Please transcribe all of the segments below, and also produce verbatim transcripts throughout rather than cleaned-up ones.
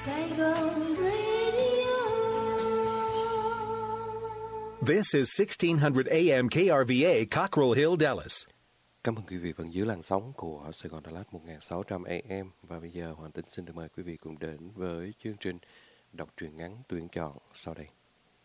Saigon Radio. This is sixteen hundred A M K R V A, Cockrell Hill, Dallas. Cảm ơn quý vị vẫn giữ làn sóng của Sài Gòn Đà Lạt một nghìn sáu trăm A M. Và bây giờ Hoàng Tính xin được mời quý vị cùng đến với chương trình đọc truyện ngắn tuyển chọn sau đây.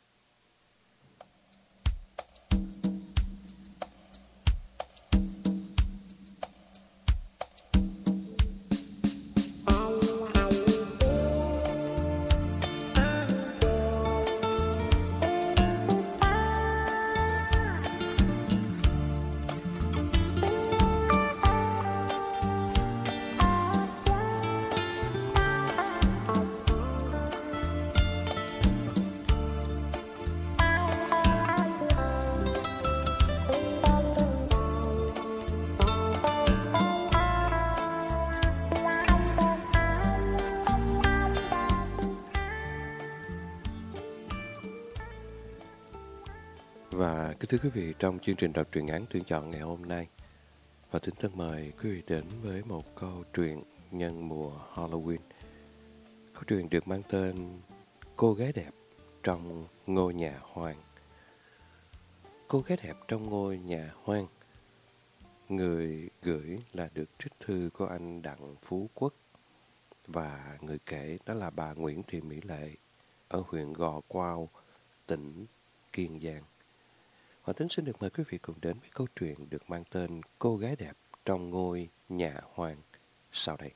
Và kính thưa quý vị, trong chương trình đọc truyện ngắn tuyển chọn ngày hôm nay, và Tính thân mời quý vị đến với một câu chuyện nhân mùa Halloween. Câu chuyện được mang tên Cô gái đẹp trong ngôi nhà hoang. Cô gái đẹp trong ngôi nhà hoang. Người gửi là được trích thư của anh Đặng Phú Quốc, và người kể đó là bà Nguyễn Thị Mỹ Lệ ở huyện Gò Quao, tỉnh Kiên Giang. Hoàng Tính xin được mời quý vị cùng đến với câu chuyện được mang tên Cô gái đẹp trong ngôi nhà hoang sau đây.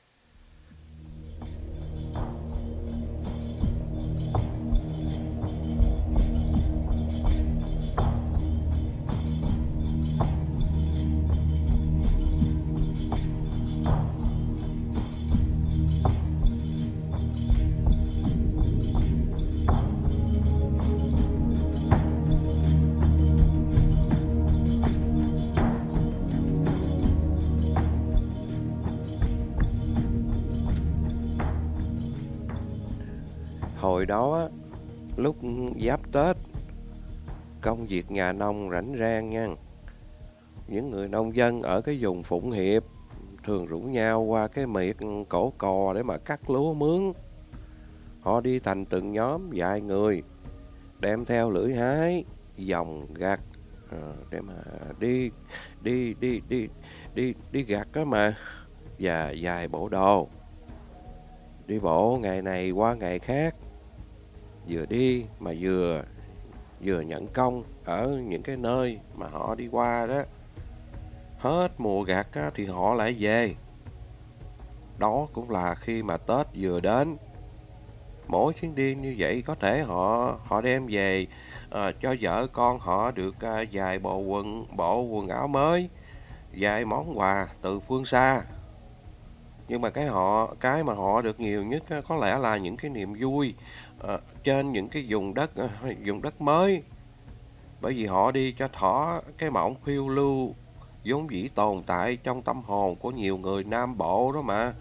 Hồi đó, lúc giáp Tết, công việc nhà nông rảnh rang nha. Những người nông dân ở cái vùng Phụng Hiệp thường rủ nhau qua cái miệt Cổ Cò để mà cắt lúa mướn. Họ đi thành từng nhóm vài người, đem theo lưỡi hái, dòng gặt để mà đi đi đi đi đi đi gặt đó mà, và vài bộ đồ. Đi bộ ngày này qua ngày khác, vừa đi mà vừa vừa nhận công ở những cái nơi mà họ đi qua đó. Hết mùa gặt á, thì họ lại về. Đó cũng là khi mà Tết vừa đến. Mỗi chuyến đi như vậy có thể họ họ đem về à, cho vợ con họ được à, vài bộ quần bộ quần áo mới, vài món quà từ phương xa. Nhưng mà cái họ cái mà họ được nhiều nhất á, có lẽ là những cái niềm vui à, trên những cái vùng đất à, vùng đất mới. Bởi vì họ đi cho thỏa cái mộng phiêu lưu vốn dĩ tồn tại trong tâm hồn của nhiều người Nam Bộ đó mà.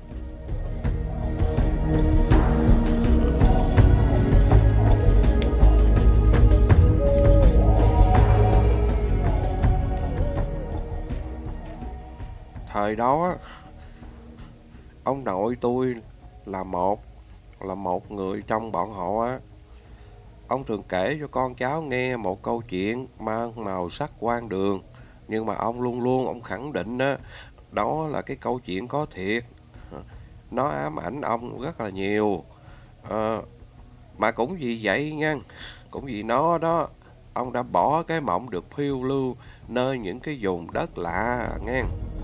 Thời đó ông nội tôi là một là một người trong bọn họ á. Ông thường kể cho con cháu nghe một câu chuyện mang màu sắc hoang đường, nhưng mà ông luôn luôn ông khẳng định đó, đó là cái câu chuyện có thiệt. Nó ám ảnh ông rất là nhiều. À, mà cũng vì vậy nha, cũng vì nó đó, ông đã bỏ cái mộng được phiêu lưu nơi những cái vùng đất lạ nghe.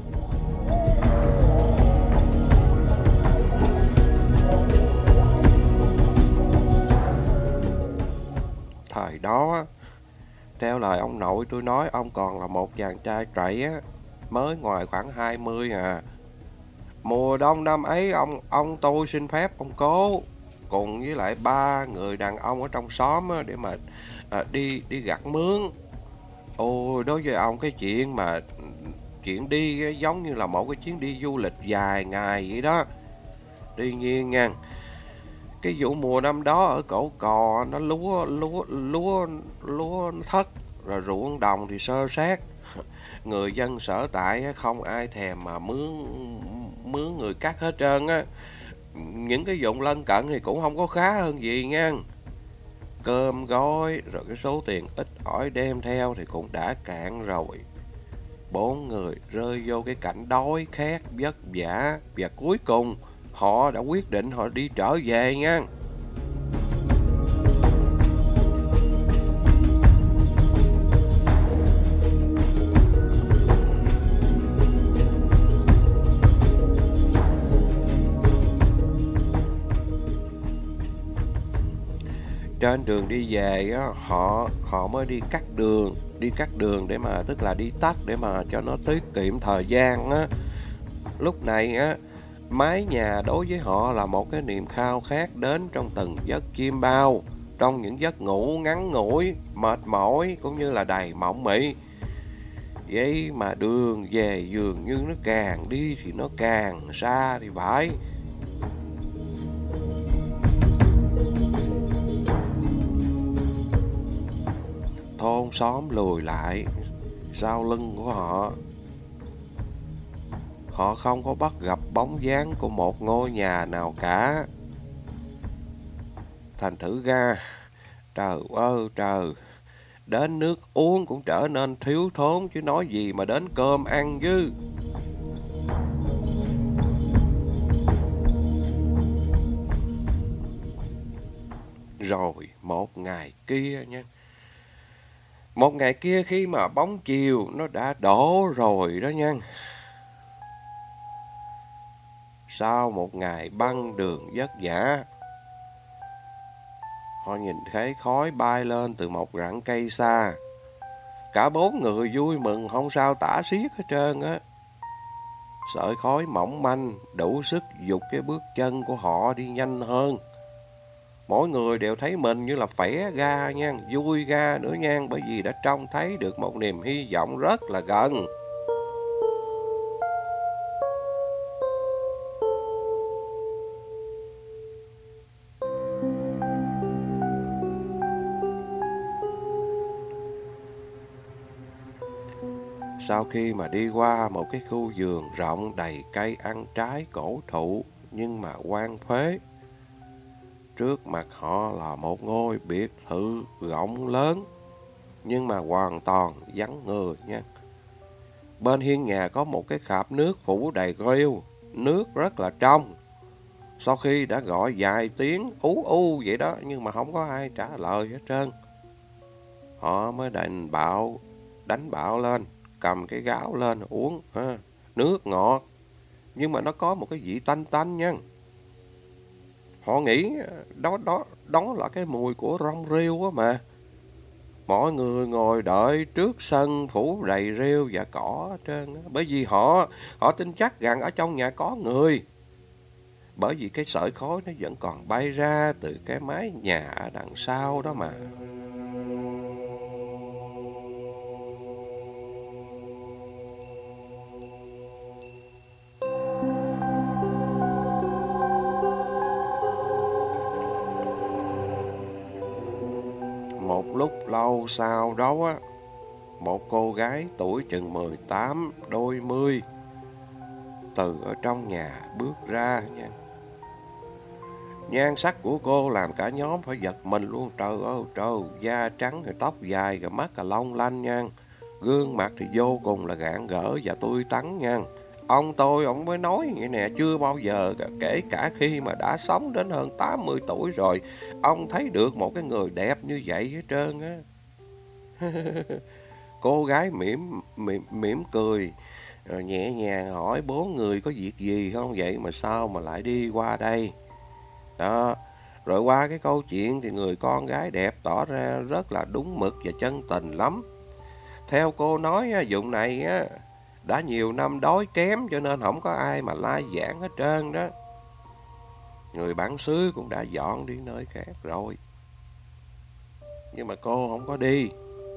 Thời đó, theo lời ông nội tôi nói, ông còn là một chàng trai trẩy á, mới ngoài khoảng hai mươi à. Mùa đông năm ấy, ông ông tôi xin phép ông cố cùng với lại ba người đàn ông ở trong xóm á, để mà à, đi đi gặt mướn. Ôi, đối với ông cái chuyện mà chuyện đi á, giống như là một cái chuyến đi du lịch dài ngày vậy đó. Tuy nhiên nha, cái vụ mùa năm đó ở Cổ Cò nó lúa lúa lúa lúa thất, rồi ruộng đồng thì xơ xác. Người dân sở tại không ai thèm mà mướn mướn người cắt hết trơn á. những cái vùng lân cận thì cũng không có khá hơn gì nha. Cơm gói rồi cái số tiền ít ỏi đem theo thì cũng đã cạn rồi. Bốn người rơi vô cái cảnh đói khát vất vả, và cuối cùng họ đã quyết định họ đi trở về nha. Trên đường đi về á, họ họ mới đi cắt đường, đi cắt đường để mà tức là đi tắt để mà cho nó tiết kiệm thời gian á. Lúc này á, mái nhà đối với họ là một cái niềm khao khát đến trong từng giấc chim bao, trong những giấc ngủ ngắn ngủi, mệt mỏi cũng như là đầy mộng mị. Vậy mà đường về dường như nó càng đi thì nó càng xa thì phải. Thôn xóm lùi lại sau lưng của họ. Họ không có bắt gặp bóng dáng của một ngôi nhà nào cả. Thành thử ra, trời ơi trời, đến nước uống cũng trở nên thiếu thốn chứ nói gì mà đến cơm ăn chứ. Rồi một ngày kia nha. Một ngày kia khi mà bóng chiều nó đã đổ rồi đó nha. Sau một ngày băng đường vất vả, họ nhìn thấy khói bay lên từ một rặng cây xa. Cả bốn người vui mừng không sao tả xiết hết trơn á. Sợi khói mỏng manh đủ sức giục cái bước chân của họ đi nhanh hơn. Mỗi người đều thấy mình như là phẻ ga nha, vui ga nữa nha, bởi vì đã trông thấy được một niềm hy vọng rất là gần. Sau khi mà đi qua một cái khu vườn rộng đầy cây ăn trái cổ thụ nhưng mà hoang phế, trước mặt họ là một ngôi biệt thự rộng lớn nhưng mà hoàn toàn vắng người nha. Bên hiên nhà có một cái khạp nước phủ đầy rêu, nước rất là trong. Sau khi đã gọi vài tiếng ú u vậy đó nhưng mà không có ai trả lời hết trơn, họ mới đánh bạo, đánh bạo lên, cầm cái gáo lên uống ha. Nước ngọt nhưng mà nó có một cái vị tanh tanh nha. Họ nghĩ đó đó đó là cái mùi của rong rêu á mà. Mọi người ngồi đợi trước sân phủ đầy rêu và cỏ hết trơn á, bởi vì họ họ tin chắc rằng ở trong nhà có người. Bởi vì cái sợi khói nó vẫn còn bay ra từ cái mái nhà ở đằng sau đó mà. Một lúc lâu sau đó á, một cô gái tuổi chừng mười tám đôi mươi từ ở trong nhà bước ra nha. Nhan sắc của cô làm cả nhóm phải giật mình luôn. Trời ơi trời, da trắng rồi tóc dài rồi mắt là long lanh nha. Gương mặt thì vô cùng là rạng rỡ và tươi tắn nha. Ông tôi, ông mới nói vậy nè, chưa bao giờ, kể cả khi mà đã sống đến hơn tám mươi tuổi rồi, ông thấy được một cái người đẹp như vậy hết trơn á. Cô gái mỉm, mỉm, mỉm cười, rồi nhẹ nhàng hỏi bốn người có việc gì không vậy mà sao mà lại đi qua đây. Đó, rồi qua cái câu chuyện thì người con gái đẹp tỏ ra rất là đúng mực và chân tình lắm. Theo cô nói, vùng này á, đã nhiều năm đói kém cho nên không có ai mà lai vãng hết trơn đó. Người bản xứ cũng đã dọn đi nơi khác rồi. Nhưng mà cô không có đi.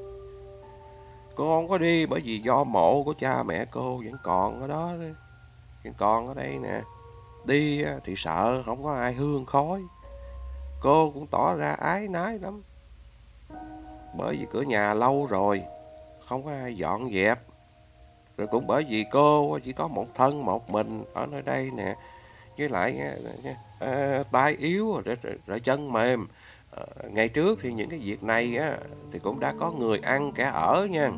Cô không có đi bởi vì do mộ của cha mẹ cô vẫn còn ở đó. Vẫn còn ở đây nè. Đi thì sợ không có ai hương khói. Cô cũng tỏ ra ái nái lắm. Bởi vì cửa nhà lâu rồi, không có ai dọn dẹp. Rồi cũng bởi vì cô chỉ có một thân một mình ở nơi đây nè, với lại à, tay yếu rồi, rồi, rồi chân mềm. À, ngày trước thì những cái việc này á, thì cũng đã có người ăn kẻ ở nha.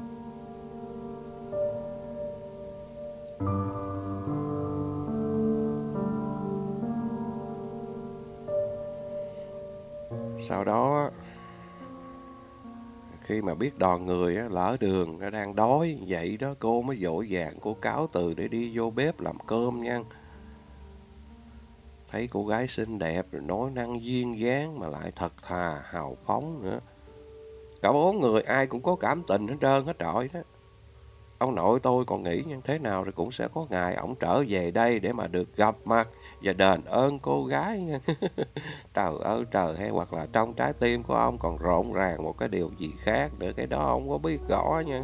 Sau đó khi mà biết đoàn người á, lỡ đường nó đang đói vậy đó, cô mới vội vàng cô cáo từ để đi vô bếp làm cơm nha. Thấy cô gái xinh đẹp rồi nói năng duyên dáng mà lại thật thà hào phóng nữa. Cả bốn người ai cũng có cảm tình hết trơn hết trọi đó. Ông nội tôi còn nghĩ như thế nào rồi cũng sẽ có ngày ổng trở về đây để mà được gặp mặt và đền ơn cô gái nha. Trời ơi trời, hay hoặc là trong trái tim của ông còn rộn ràng một cái điều gì khác nữa, cái đó ông có biết rõ nha.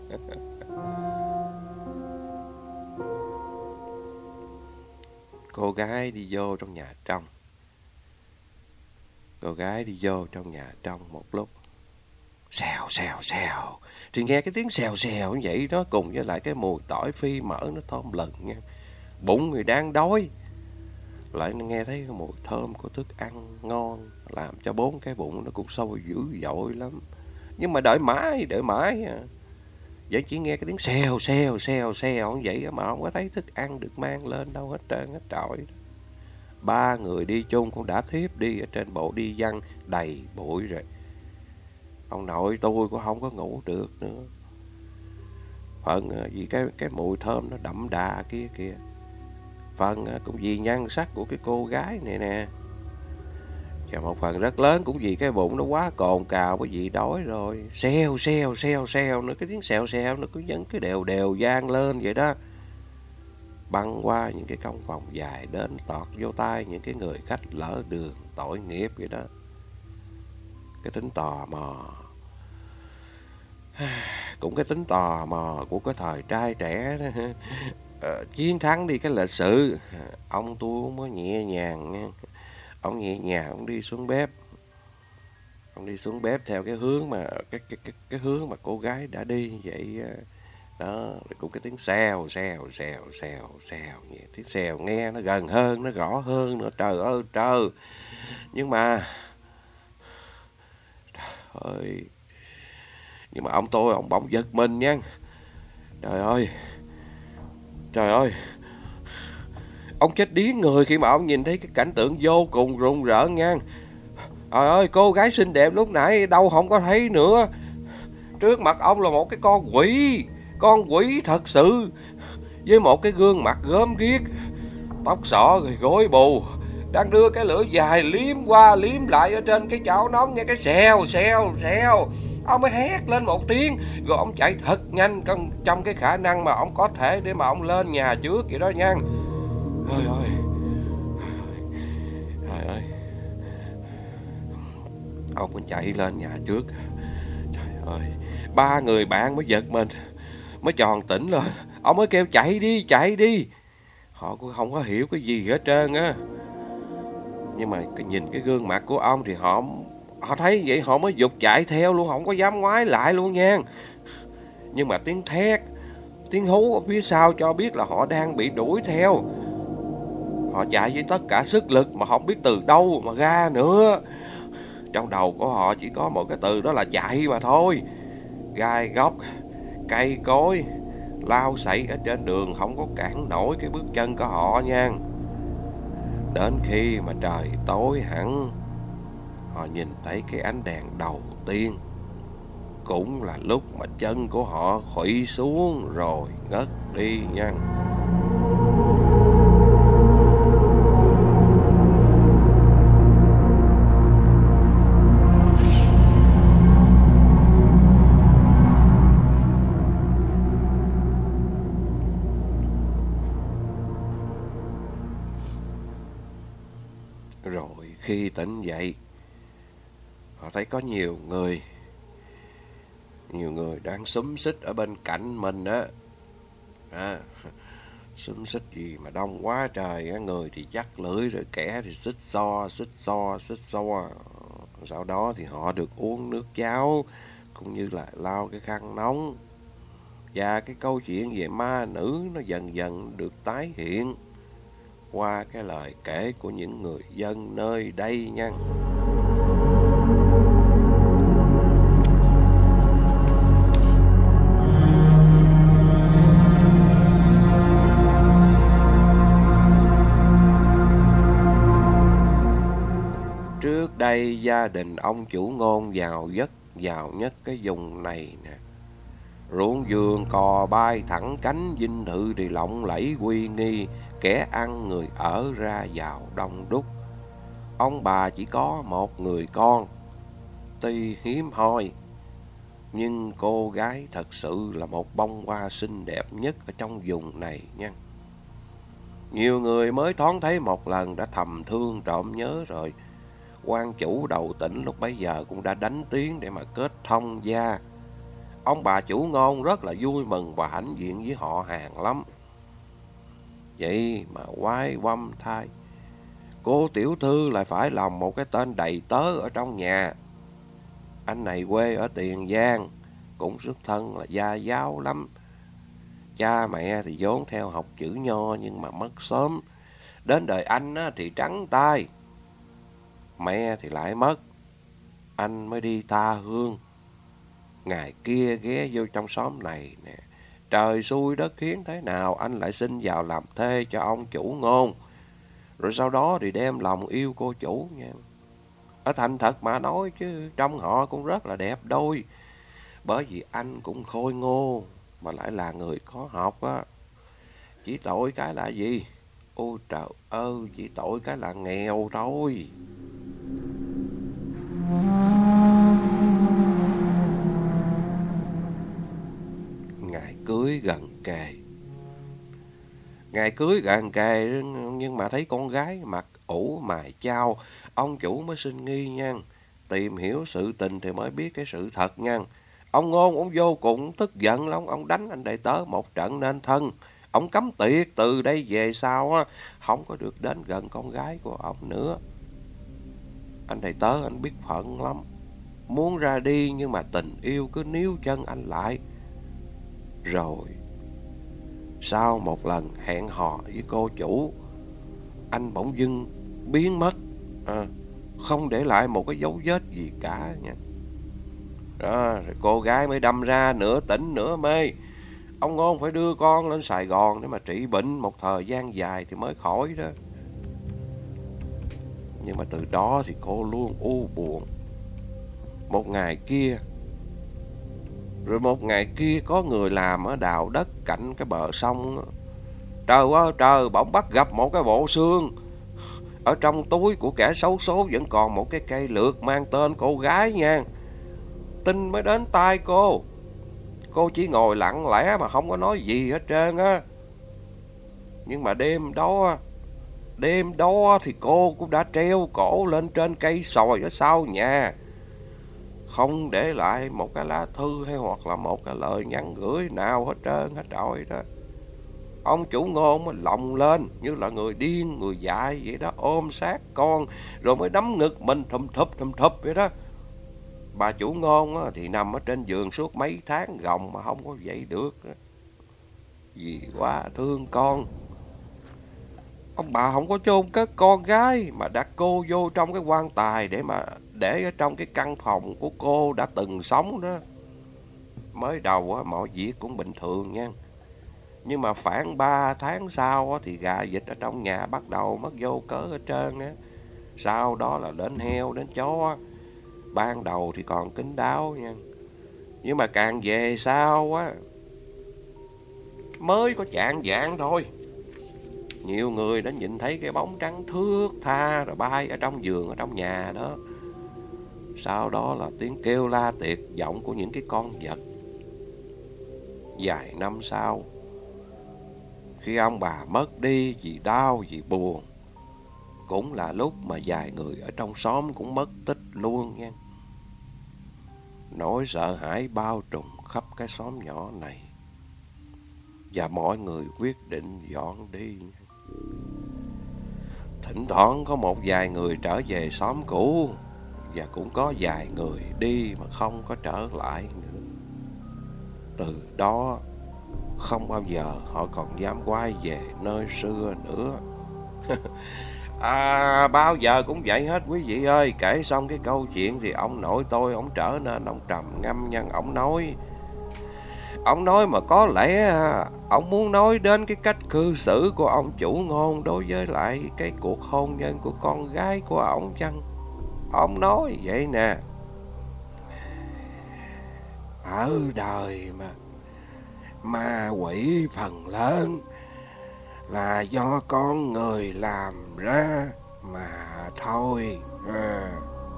Cô gái đi vô trong nhà trong. Cô gái đi vô trong nhà trong một lúc. Xèo xèo xèo. Thì nghe cái tiếng xèo xèo như vậy đó, cùng với lại cái mùi tỏi phi mỡ nó thơm lừng nha. Bụng người đang đói lại nghe thấy cái mùi thơm của thức ăn ngon, làm cho bốn cái bụng nó cũng sôi dữ dội lắm. Nhưng mà đợi mãi, đợi mãi à. Vậy chỉ nghe cái tiếng xèo xèo xèo xèo như vậy mà không có thấy thức ăn được mang lên đâu hết trơn hết trọi. Ba người đi chung cũng đã thiếp đi ở trên bộ đi văn đầy bụi rồi. Ông nội tôi cũng không có ngủ được nữa. Phần vì cái cái mùi thơm nó đậm đà kia kìa. Phần cũng vì nhan sắc của cái cô gái này nè. Và một phần rất lớn cũng vì cái bụng nó quá cồn cào, bởi vì đói rồi. Xèo xèo xèo xèo nữa, cái tiếng xèo xèo nó cứ vẫn cứ đều đều vang lên vậy đó. Băng qua những cái căn phòng dài đến tọt vô tai những cái người khách lỡ đường tội nghiệp vậy đó. Cái tính tò mò, cũng cái tính tò mò của cái thời trai trẻ đó. Ờ, chiến thắng đi cái lịch sự. Ông tôi cũng có nhẹ nhàng nha. Ông nhẹ nhàng ông đi xuống bếp. Ông đi xuống bếp theo cái hướng mà cái cái cái, cái hướng mà cô gái đã đi vậy đó. Cũng cái tiếng xèo xèo xèo xèo xèo, tiếng xèo nghe nó gần hơn, nó rõ hơn nữa. Trời ơi trời. Nhưng mà trời ơi, nhưng mà ông tôi ông bỗng giật mình nha. Trời ơi, trời ơi, ông chết điếng người khi mà ông nhìn thấy cái cảnh tượng vô cùng rùng rợn nha. Trời ơi, cô gái xinh đẹp lúc nãy đâu không có thấy nữa. Trước mặt ông là một cái con quỷ, con quỷ thật sự, với một cái gương mặt gớm ghiếc, tóc xõa rồi gối bù, đang đưa cái lưỡi dài liếm qua liếm lại ở trên cái chảo nóng, nghe cái xèo xèo xèo. Ông mới hét lên một tiếng, rồi ông chạy thật nhanh trong, trong cái khả năng mà ông có thể để mà ông lên nhà trước vậy đó nha. Trời ơi, trời ơi, ông mới chạy lên nhà trước. Trời ơi, ba người bạn mới giật mình, mới tròn tỉnh lên. Ông mới kêu chạy đi, chạy đi. Họ cũng không có hiểu cái gì hết trơn á. Nhưng mà cái nhìn cái gương mặt của ông thì họ họ thấy vậy họ mới giục chạy theo luôn, không có dám ngoái lại luôn nha. Nhưng mà tiếng thét, tiếng hú ở phía sau cho biết là họ đang bị đuổi theo. Họ chạy với tất cả sức lực mà không biết từ đâu mà ra nữa. Trong đầu của họ chỉ có một cái từ đó là chạy mà thôi. Gai góc, cây cối, lao xảy ở trên đường không có cản nổi cái bước chân của họ nha. Đến khi mà trời tối hẳn, họ nhìn thấy cái ánh đèn đầu tiên. Cũng là lúc mà chân của họ khuỵu xuống rồi ngất đi nha. Rồi khi tỉnh dậy, họ thấy có nhiều người, nhiều người đang xúm xít ở bên cạnh mình á. À, xúm xít gì mà đông quá trời á, người thì chắc lưỡi rồi kẻ thì xích xo, xích xo, xích xo. Sau đó thì họ được uống nước cháo, cũng như là lau cái khăn nóng. Và cái câu chuyện về ma nữ nó dần dần được tái hiện. qua cái lời kể của những người dân nơi đây nha. Trước đây gia đình ông chủ Ngôn giàu rất giàu nhất cái vùng này nè. Ruộng vườn cò bay thẳng cánh, dinh thự thì lộng lẫy uy nghi, kẻ ăn người ở ra vào đông đúc. Ông bà chỉ có một người con, tuy hiếm hoi, nhưng cô gái thật sự là một bông hoa xinh đẹp nhất ở trong vùng này nha. Nhiều người mới thoáng thấy một lần đã thầm thương trộm nhớ rồi. Quan chủ đầu tỉnh lúc bấy giờ cũng đã đánh tiếng để mà kết thông gia. Ông bà chủ Ngôn rất là vui mừng và hãnh diện với họ hàng lắm. Vậy mà quái quăm thay, cô tiểu thư lại phải làm một cái tên đầy tớ ở trong nhà. Anh này quê ở Tiền Giang, cũng xuất thân là gia giáo lắm. Cha mẹ thì vốn theo học chữ nho nhưng mà mất sớm. Đến đời anh á, thì trắng tay, mẹ thì lại mất. Anh mới đi tha hương. Ngày kia ghé vô trong xóm này nè, trời xui đất khiến thế nào anh lại xin vào làm thê cho ông chủ Ngôn. Rồi sau đó thì đem lòng yêu cô chủ nha. Ở thành thật mà nói chứ trong họ cũng rất là đẹp đôi. Bởi vì anh cũng khôi ngô mà lại là người có học á. Chỉ tội cái là gì? Ôi trời ơi, chỉ tội cái là nghèo thôi. Ngày cưới gần kề. Ngày cưới gần kề nhưng mà thấy con gái mặt ủ mày chao, ông chủ mới sinh nghi nha. Tìm hiểu sự tình thì mới biết cái sự thật nha. Ông Ngôn ông vô cùng tức giận lắm, ông đánh anh đệ tớ một trận nên thân. Ông cấm tiệt từ đây về sau á, không có được đến gần con gái của ông nữa. Anh đệ tớ anh biết phận lắm, muốn ra đi nhưng mà tình yêu cứ níu chân anh lại. Rồi sau một lần hẹn hò với cô chủ, anh bỗng dưng biến mất, à, không để lại một cái dấu vết gì cả nha. Đó, rồi cô gái mới đâm ra nửa tỉnh nửa mê. Ông Ngôn phải đưa con lên Sài Gòn để mà trị bệnh một thời gian dài thì mới khỏi đó. Nhưng mà từ đó thì cô luôn u buồn. Một ngày kia, rồi một ngày kia có người làm ở đào đất cạnh cái bờ sông. Trời ơi trời, bỗng bắt gặp một cái bộ xương. Ở trong túi của kẻ xấu số vẫn còn một cái cây lược mang tên cô gái nha. Tin mới đến tai cô. Cô chỉ ngồi lặng lẽ mà không có nói gì hết trơn á. Nhưng mà đêm đó, đêm đó thì cô cũng đã treo cổ lên trên cây sồi ở sau nhà, không để lại một cái lá thư hay hoặc là một cái lời nhắn gửi nào hết trơn hết trọi đó. Ông chủ Ngôn mới lồng lên như là người điên người dại vậy đó, ôm sát con rồi mới đấm ngực mình thùm thụp thùm thụp vậy đó. Bà chủ Ngôn á, thì nằm ở trên giường suốt mấy tháng gồng mà không có dậy được. Vì quá thương con, ông bà không có chôn cất con gái mà đặt cô vô trong cái quan tài để mà để ở trong cái căn phòng của cô đã từng sống đó. Mới đầu á, mọi việc cũng bình thường nha. Nhưng mà khoảng ba tháng sau á, thì gà vịt ở trong nhà bắt đầu mất vô cớ hết trơn á. Sau đó là đến heo, đến chó. Ban đầu thì còn kín đáo nha. Nhưng mà càng về sau á, mới có chạng vạng thôi, nhiều người đã nhìn thấy cái bóng trắng thướt tha rồi bay ở trong giường ở trong nhà đó. Sau đó là tiếng kêu la tuyệt vọng của những cái con vật. Vài năm sau, khi ông bà mất đi vì đau vì buồn, cũng là lúc mà vài người ở trong xóm cũng mất tích luôn nha. Nỗi sợ hãi bao trùm khắp cái xóm nhỏ này, và mọi người quyết định dọn đi. Thỉnh thoảng có một vài người trở về xóm cũ, và cũng có vài người đi mà không có trở lại nữa. Từ đó không bao giờ họ còn dám quay về nơi xưa nữa. À, bao giờ cũng vậy hết quý vị ơi. Kể xong cái câu chuyện thì ông nội tôi, ông trở nên ông trầm ngâm nhân. Ông nói Ông nói mà có lẽ ông muốn nói đến cái cách cư xử của ông chủ Ngôn đối với lại cái cuộc hôn nhân của con gái của ông chăng? Ông nói vậy nè: ở đời mà ma quỷ phần lớn là do con người làm ra mà thôi. À.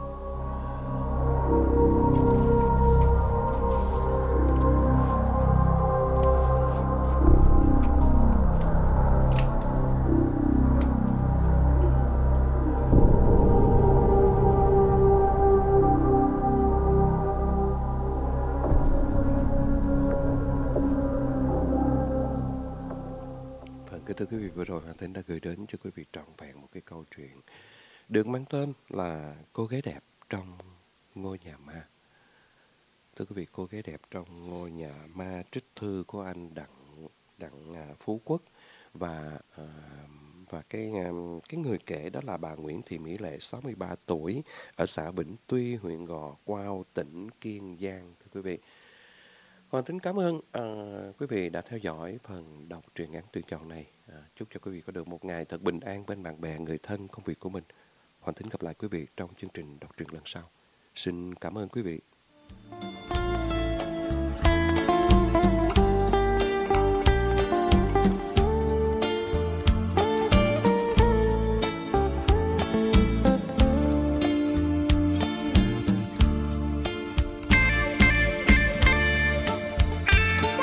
Thưa quý vị, vừa rồi Hoàng Thính đã gửi đến cho quý vị trọn vẹn một cái câu chuyện được mang tên là Cô gái đẹp trong ngôi nhà ma. Thưa quý vị, Cô gái đẹp trong ngôi nhà ma trích thư của anh Đặng Đặng Phú Quốc, và à, và cái cái người kể đó là bà Nguyễn Thị Mỹ Lệ, sáu mươi ba tuổi, ở xã Vĩnh Tuy, huyện Gò Quao, tỉnh Kiên Giang. Thưa quý vị, Hoàng Thính cảm ơn à, quý vị đã theo dõi phần đọc truyện ngắn tuyển chọn này. À, chúc cho quý vị có được một ngày thật bình an bên bạn bè, người thân, công việc của mình. Hoàng Thính gặp lại quý vị trong chương trình đọc truyện lần sau. Xin cảm ơn quý vị.